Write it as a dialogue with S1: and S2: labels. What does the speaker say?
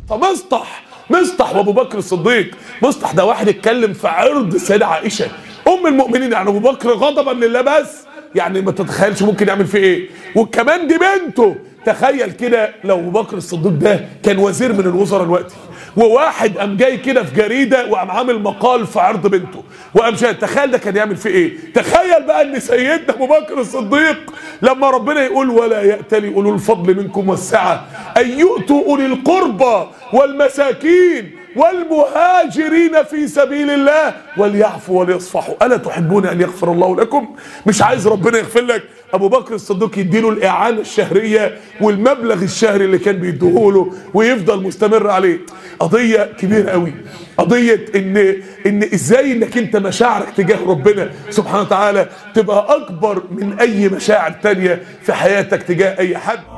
S1: فمصطح وابو بكر الصديق، مصطح ده واحد اتكلم في عرض السيده عائشه ام المؤمنين، يعني ابو بكر غضبا لله بس، يعني ما تتخيلش ممكن يعمل فيه ايه، وكمان دي بنته. تخيل كده لو ابو بكر الصديق ده كان وزير من الوزراء دلوقتي، وواحد قام جاي كده في جريده وقام عامل مقال في عرض بنته وقام شاهد، تخيل ده كان يعمل فيه ايه. تخيل بقى ان سيدنا ابو بكر الصديق لما ربنا يقول ولا يأتل اولو الفضل منكم والسعه ان يؤتوا اولي القربى والمساكين والمهاجرين في سبيل الله وليعفوا وليصفحوا الا تحبون ان يغفر الله لكم. مش عايز ربنا يغفر لك؟ ابو بكر الصديق يديله الاعانه الشهريه والمبلغ الشهري اللي كان بيديهوله ويفضل مستمر عليه. قضيه كبيره قوي، قضيه ان ازاي انك انت مشاعرك تجاه ربنا سبحانه وتعالى تبقى اكبر من اي مشاعر تانية في حياتك تجاه اي حد.